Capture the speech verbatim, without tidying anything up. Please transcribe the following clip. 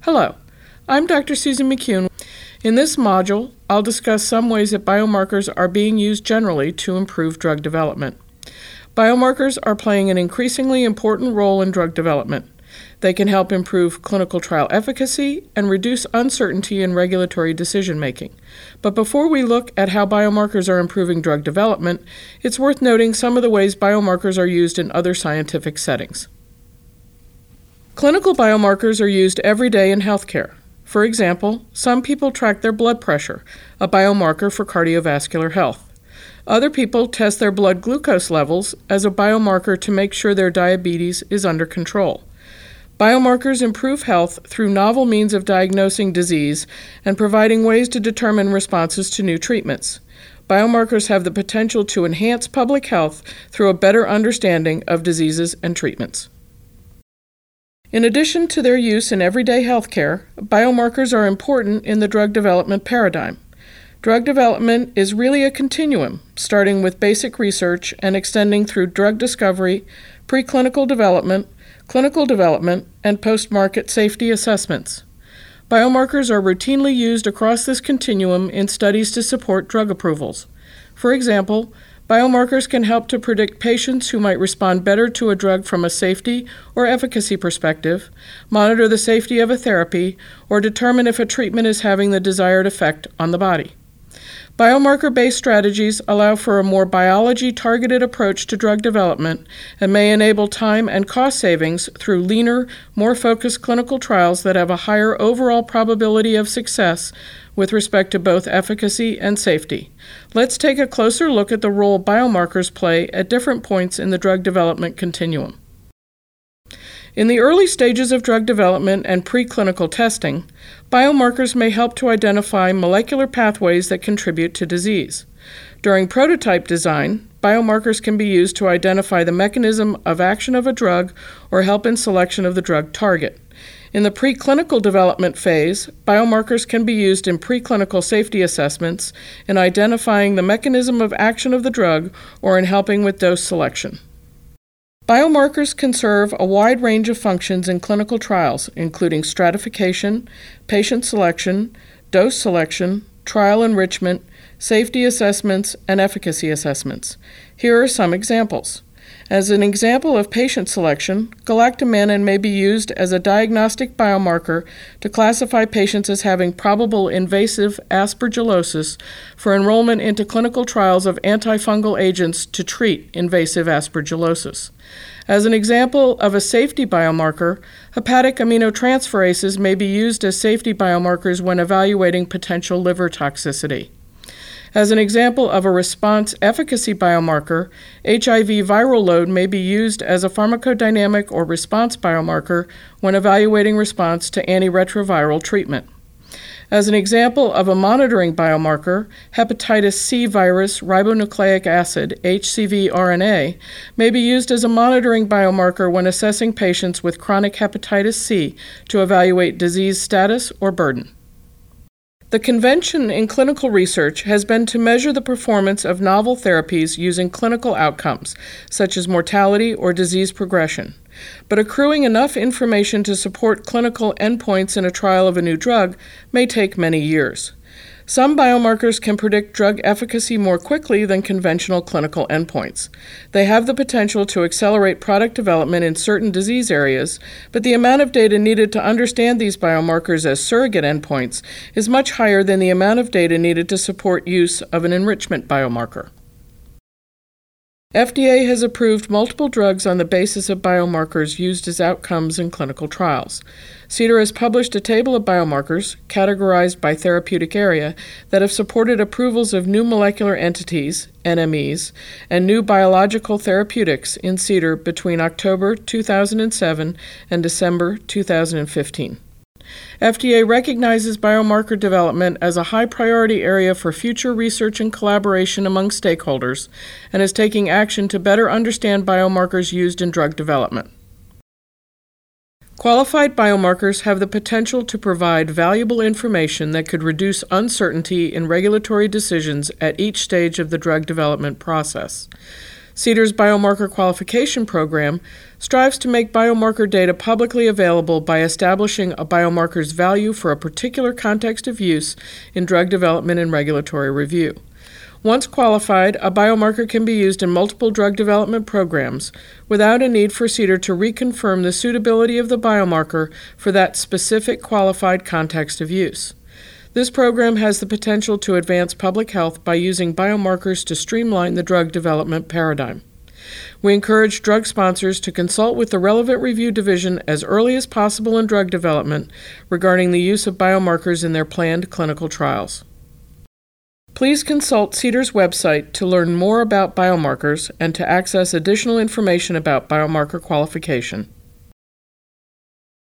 Hello, I'm Doctor Susan McCune. In this module, I'll discuss some ways that biomarkers are being used generally to improve drug development. Biomarkers are playing an increasingly important role in drug development. They can help improve clinical trial efficacy and reduce uncertainty in regulatory decision-making. But before we look at how biomarkers are improving drug development, it's worth noting some of the ways biomarkers are used in other scientific settings. Clinical biomarkers are used every day in healthcare. For example, some people track their blood pressure, a biomarker for cardiovascular health. Other people test their blood glucose levels as a biomarker to make sure their diabetes is under control. Biomarkers improve health through novel means of diagnosing disease and providing ways to determine responses to new treatments. Biomarkers have the potential to enhance public health through a better understanding of diseases and treatments. In addition to their use in everyday healthcare, biomarkers are important in the drug development paradigm. Drug development is really a continuum, starting with basic research and extending through drug discovery, preclinical development, clinical development, and post-market safety assessments. Biomarkers are routinely used across this continuum in studies to support drug approvals. For example, biomarkers can help to predict patients who might respond better to a drug from a safety or efficacy perspective, monitor the safety of a therapy, or determine if a treatment is having the desired effect on the body. Biomarker-based strategies allow for a more biology-targeted approach to drug development and may enable time and cost savings through leaner, more focused clinical trials that have a higher overall probability of success with respect to both efficacy and safety. Let's take a closer look at the role biomarkers play at different points in the drug development continuum. In the early stages of drug development and preclinical testing, biomarkers may help to identify molecular pathways that contribute to disease. During prototype design, biomarkers can be used to identify the mechanism of action of a drug or help in selection of the drug target. In the preclinical development phase, biomarkers can be used in preclinical safety assessments, in identifying the mechanism of action of the drug, or in helping with dose selection. Biomarkers can serve a wide range of functions in clinical trials, including stratification, patient selection, dose selection, trial enrichment, safety assessments, and efficacy assessments. Here are some examples. As an example of patient selection, galactomannan may be used as a diagnostic biomarker to classify patients as having probable invasive aspergillosis for enrollment into clinical trials of antifungal agents to treat invasive aspergillosis. As an example of a safety biomarker, hepatic aminotransferases may be used as safety biomarkers when evaluating potential liver toxicity. As an example of a response efficacy biomarker, H I V viral load may be used as a pharmacodynamic or response biomarker when evaluating response to antiretroviral treatment. As an example of a monitoring biomarker, hepatitis C virus ribonucleic acid, H C V R N A, may be used as a monitoring biomarker when assessing patients with chronic hepatitis C to evaluate disease status or burden. The convention in clinical research has been to measure the performance of novel therapies using clinical outcomes, such as mortality or disease progression. But accruing enough information to support clinical endpoints in a trial of a new drug may take many years. Some biomarkers can predict drug efficacy more quickly than conventional clinical endpoints. They have the potential to accelerate product development in certain disease areas, but the amount of data needed to understand these biomarkers as surrogate endpoints is much higher than the amount of data needed to support use of an enrichment biomarker. F D A has approved multiple drugs on the basis of biomarkers used as outcomes in clinical trials. CDER has published a table of biomarkers, categorized by therapeutic area, that have supported approvals of new molecular entities, N M Es, and new biological therapeutics in CDER between October two thousand seven and December two thousand fifteen. F D A recognizes biomarker development as a high priority area for future research and collaboration among stakeholders and is taking action to better understand biomarkers used in drug development. Qualified biomarkers have the potential to provide valuable information that could reduce uncertainty in regulatory decisions at each stage of the drug development process. CDER's Biomarker Qualification Program strives to make biomarker data publicly available by establishing a biomarker's value for a particular context of use in drug development and regulatory review. Once qualified, a biomarker can be used in multiple drug development programs without a need for CDER to reconfirm the suitability of the biomarker for that specific qualified context of use. This program has the potential to advance public health by using biomarkers to streamline the drug development paradigm. We encourage drug sponsors to consult with the relevant review division as early as possible in drug development regarding the use of biomarkers in their planned clinical trials. Please consult CDER's website to learn more about biomarkers and to access additional information about biomarker qualification.